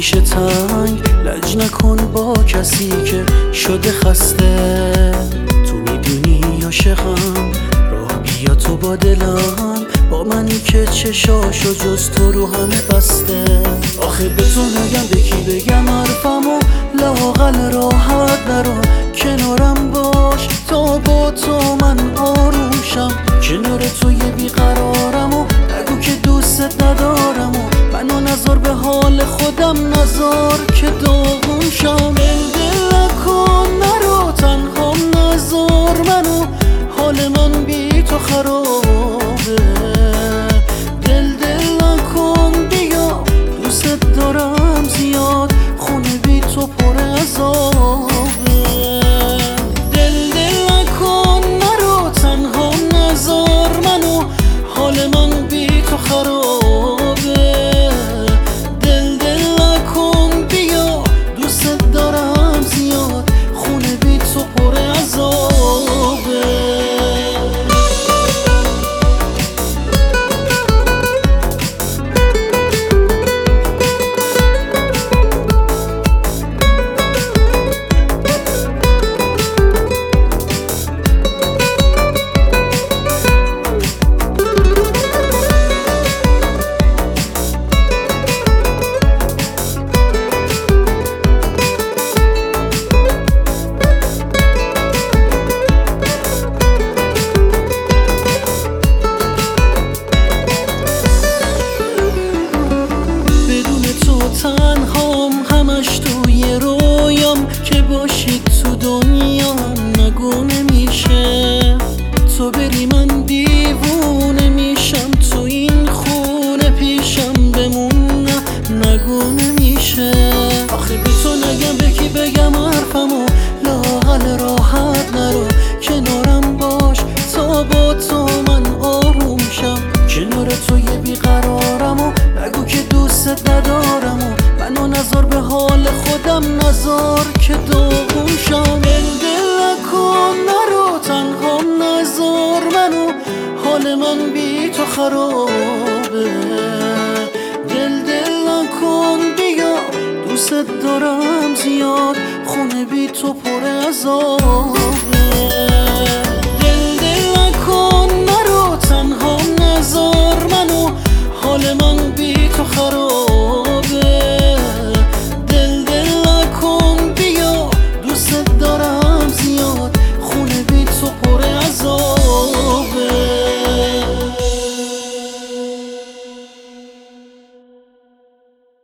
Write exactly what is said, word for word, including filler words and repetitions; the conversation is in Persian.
میشه تنگ، لج نکن با کسی که شده خسته. تو میدونی عاشقم، راه بیا تو با دلم، با منی که چشاشو جز تو رو همه بسته. آخه به تو نگم به کی بگم حرفمو، لااقل راحت نرو، کنارم باش تا با تو من آروم شم. کنار تو یه بیقرارم و نگو که دوستت ندارم و منو نذار به حال خودم، نذار که داغون شم. دل نکن نرو تنها، نذار منو، حال من بی تو خرابه. دل دل نکن بیا، دوست دارم زیاد، خونه بی تو پر عذابه. دل دل نکن نرو تنها، نذار منو، حال من بی تو خرابه. دل دل نکن بیا، دوست دارم زیاد، خونه بی تو پر عذابه. تنهام همش توی رویام، که باشی تو دنیا نگو نمیشه. تو بری من دیوونه میشم، تو این خونه پیشم بمون، نگو نمیشه. آخه بی تو نگم به کی بگم حرفمو، لااقل راحت نرو، کنارم باش تا با تو من آروم شم. کنار تو یه بیقرارم و نگو که دوستت ندارم و منو نذار به حال خودم، نذار که داغون شم. دل دل نکن نرو تنها، نذار منو، حال من بی تو خرابه. دل دل نکن بیا، دوست دارم زیاد، خونه بی تو پر عذابه.